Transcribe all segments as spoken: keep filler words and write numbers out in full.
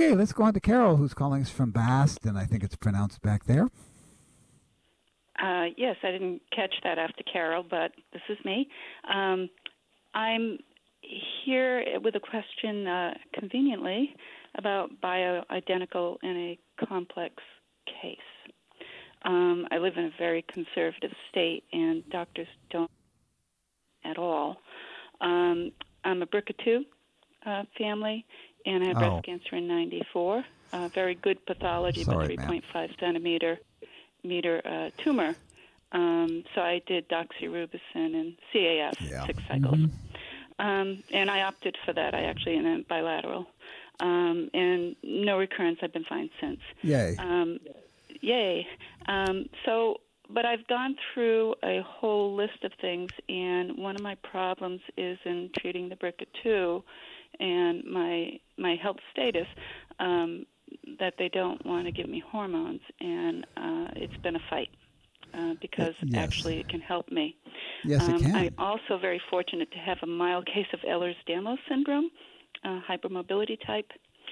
Okay, let's go on to Carol, who's calling us from Boston. I think it's pronounced back there. Uh, yes, I didn't catch that after Carol, but this is me. Um, I'm here with a question, uh, conveniently, about bioidentical in a complex case. Um, I live in a very conservative state, and doctors don't at all. Um, I'm a B R C A two uh, family, and I had Oh. breast cancer in ninety-four. Uh, very good pathology, Sorry, but three point five centimeter meter uh, tumor. Um, so I did doxorubicin and C A F, Yeah. six cycles. Mm-hmm. Um, and I opted for that. I actually in a bilateral. Um, and no recurrence. I've been fine since. Yay. Um, yay. Um, so, but I've gone through a whole list of things, and one of my problems is in treating the B R C A two and my my health status, um, that they don't want to give me hormones, and uh, it's been a fight. Uh, because yes. actually it can help me. Yes, um, it can. I'm also very fortunate to have a mild case of Ehlers-Danlos syndrome, uh, hypermobility type,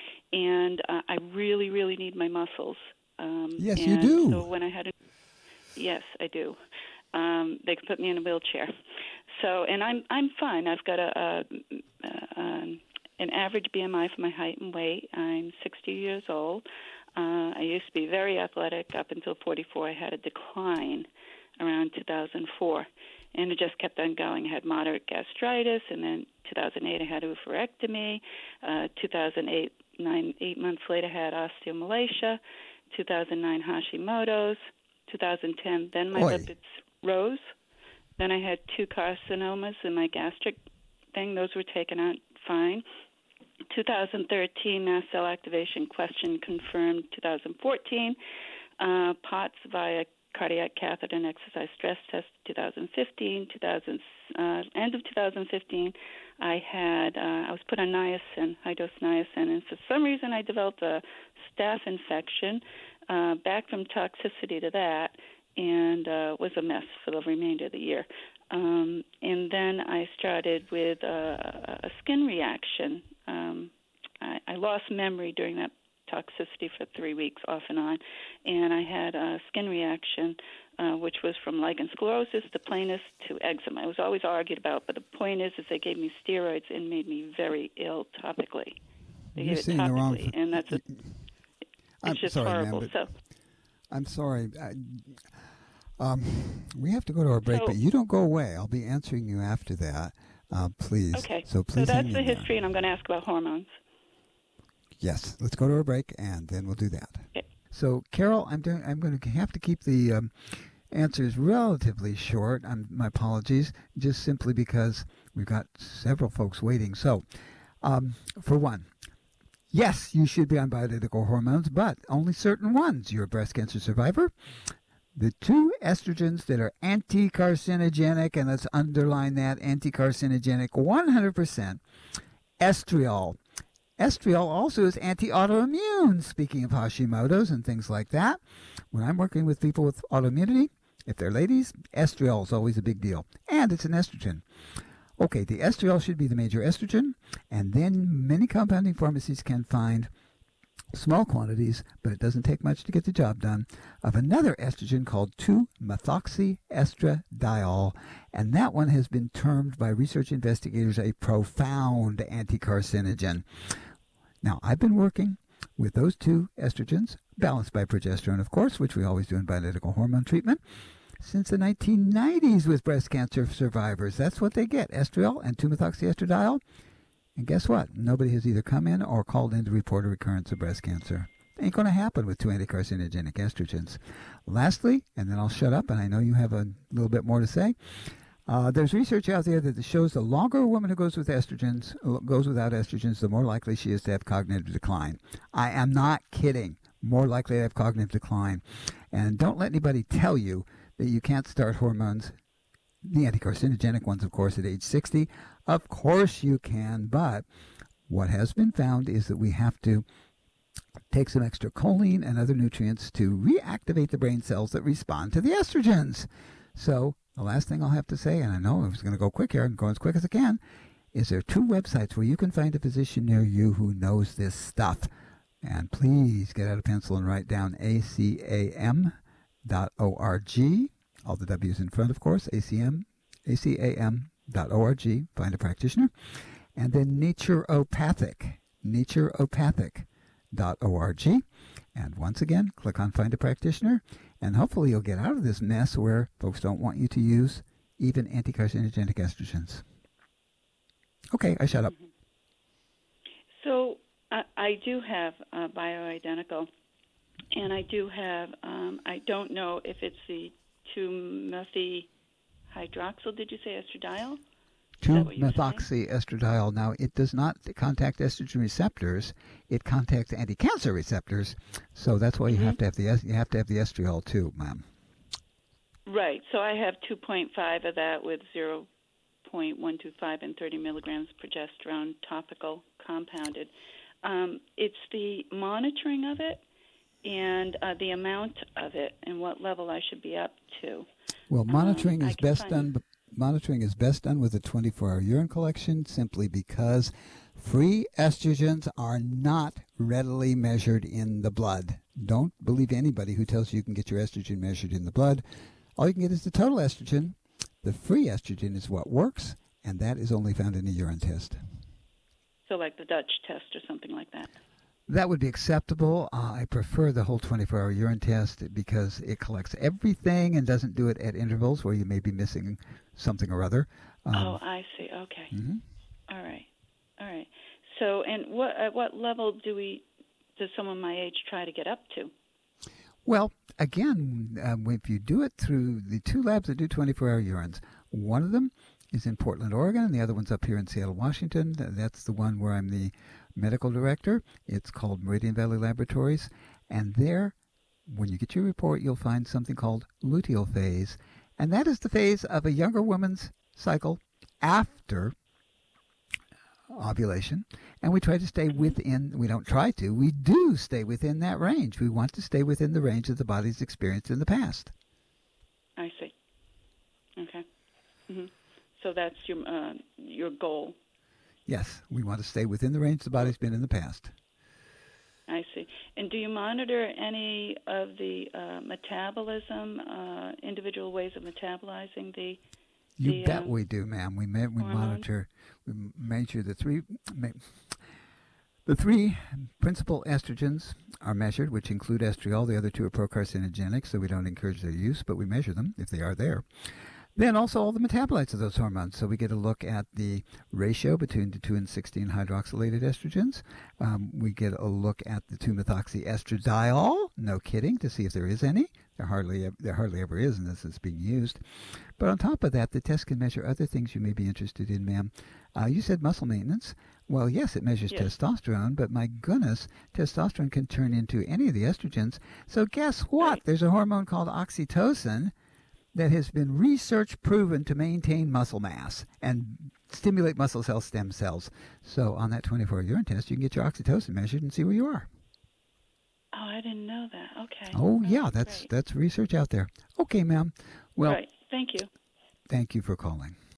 and uh, I really, really need my muscles. Um, yes, and you do. So when I had a, yes, I do. Um, they could put me in a wheelchair. So, and I'm I'm fine. I've got a, a, a um, an average B M I for my height and weight. I'm sixty years old. Uh, I used to be very athletic up until forty-four. I had a decline around two thousand four, and it just kept on going. I had moderate gastritis, and then two thousand eight I had a oophorectomy. Uh, two thousand eight, nine, eight months later, I had osteomalacia. two thousand nine Hashimoto's. two thousand ten, then my Oy. lipids rose. Then I had two carcinomas in my gastric thing. Those were taken out fine. two thousand thirteen, mast cell activation question confirmed. two thousand fourteen, uh, POTS via cardiac catheter and exercise stress test. two thousand fifteen, two thousand, uh, end of two thousand fifteen, I had uh, I was put on niacin, high dose niacin, and for some reason I developed a staph infection. Uh, back from toxicity to that, and uh, was a mess for the remainder of the year. Um, and then I started with a, a skin reaction. Um, I, I lost memory during that toxicity for three weeks off and on, and I had a skin reaction, uh, which was from lichen sclerosis to planus to eczema. It was always argued about, but the point is, is they gave me steroids and made me very ill topically. They You're gave it seeing the wrong. topically, and that's a, I'm it's just sorry, horrible. ma'am, so. I'm sorry. I, um, we have to go to our break, So- but you don't go away. I'll be answering you after that. Uh, please. Okay. So please. So that's hang the in there. history, and I'm going to ask about hormones. Yes. Let's go to our break, and then we'll do that. Okay. So, Carol, I'm doing. I'm going to have to keep the um, answers relatively short. I'm, my apologies, just simply because we've got several folks waiting. So, um, for one. Yes, you should be on bioidentical hormones, but only certain ones. You're a breast cancer survivor. The two estrogens that are anti-carcinogenic, and let's underline that, anti-carcinogenic one hundred percent, estriol. Estriol also is anti-autoimmune, speaking of Hashimoto's and things like that. When I'm working with people with autoimmunity, if they're ladies, estriol is always a big deal. And it's an estrogen. Okay, the estriol should be the major estrogen, and then many compounding pharmacies can find small quantities, but it doesn't take much to get the job done, of another estrogen called two methoxyestradiol, and that one has been termed by research investigators a profound anti-carcinogen. Now, I've been working with those two estrogens, balanced by progesterone, of course, which we always do in bioidentical hormone treatment, since the nineteen nineties with breast cancer survivors. That's what they get, estriol and two methoxyestradiol. And guess what? Nobody has either come in or called in to report a recurrence of breast cancer. Ain't going to happen with two anticarcinogenic estrogens. Lastly, and then I'll shut up, and I know you have a little bit more to say, uh, there's research out there that shows the longer a woman who goes with estrogens, goes without estrogens, the more likely she is to have cognitive decline. I am not kidding. More likely to have cognitive decline. And don't let anybody tell you that you can't start hormones, the anticarcinogenic ones, of course, at age sixty. Of course you can, but what has been found is that we have to take some extra choline and other nutrients to reactivate the brain cells that respond to the estrogens. So the last thing I'll have to say, and I know I was going to go quick here and go as quick as I can, is there are two websites where you can find a physician near you who knows this stuff. And please get out a pencil and write down A C A M dot org. All the W's in front, of course. A C M, A C A M dot org. Find a practitioner. And then naturopathic, naturopathic dot org. And once again, click on Find a Practitioner, and hopefully you'll get out of this mess where folks don't want you to use even anti-carcinogenic estrogens. Okay, I shut up. Mm-hmm. So I, I do have uh, bioidentical, and I do have, um, I don't know if it's the two methyhydroxyl, did you say estradiol? two methoxyestradiol. Now, it does not contact estrogen receptors; it contacts anti-cancer receptors. So that's why you mm-hmm. have to have the you have to have the estriol too, ma'am. Right. So I have two point five of that with zero point one two five and thirty milligrams progesterone topical compounded. Um, it's the monitoring of it and uh, the amount of it and what level I should be up to. Well, monitoring um, is best done. Monitoring is best done with a twenty-four hour urine collection, simply because free estrogens are not readily measured in the blood. Don't believe anybody who tells you you can get your estrogen measured in the blood. All you can get is the total estrogen. The free estrogen is what works, and that is only found in a urine test. So like the Dutch test or something like that? That would be acceptable. Uh, I prefer the whole twenty-four hour urine test because it collects everything and doesn't do it at intervals where you may be missing something or other. Um, oh, I see. Okay. Mm-hmm. All right. All right. So, and what at what level do we does someone my age try to get up to? Well, again, um, if you do it through the two labs that do twenty-four hour urines, one of them is in Portland, Oregon, and the other one's up here in Seattle, Washington. That's the one where I'm the medical director. It's called Meridian Valley Laboratories. And there, when you get your report, you'll find something called luteal phase. And that is the phase of a younger woman's cycle after ovulation. And we try to stay within, we don't try to, we do stay within that range. We want to stay within the range that the body's experienced in the past. I see. Okay. Mm-hmm. So that's your uh, your goal. Yes, we want to stay within the range the body's been in the past. I see. And do you monitor any of the uh, metabolism, uh, individual ways of metabolizing the? You the, bet um, we do, ma'am. We ma- we hormone? monitor, we measure the three. Ma- The three principal estrogens are measured, which include estriol. The other two are procarcinogenic, so we don't encourage their use, but we measure them if they are there. Then also all the metabolites of those hormones. So we get a look at the ratio between the two and sixteen hydroxylated estrogens. Um, we get a look at the two methoxyestradiol, no kidding, to see if there is any. There hardly, there hardly ever is unless it's being used. But on top of that, the test can measure other things you may be interested in, ma'am. Uh, you said muscle maintenance. Well, yes, it measures yes. testosterone, but my goodness, testosterone can turn into any of the estrogens. So guess what? Right. There's a hormone called oxytocin that has been research proven to maintain muscle mass and stimulate muscle cell stem cells. So on that twenty-four hour urine test, you can get your oxytocin measured and see where you are. Oh, I didn't know that. Okay. Oh, oh yeah, that's great. that's research out there. Okay, ma'am. Well, right. Thank you. Thank you for calling.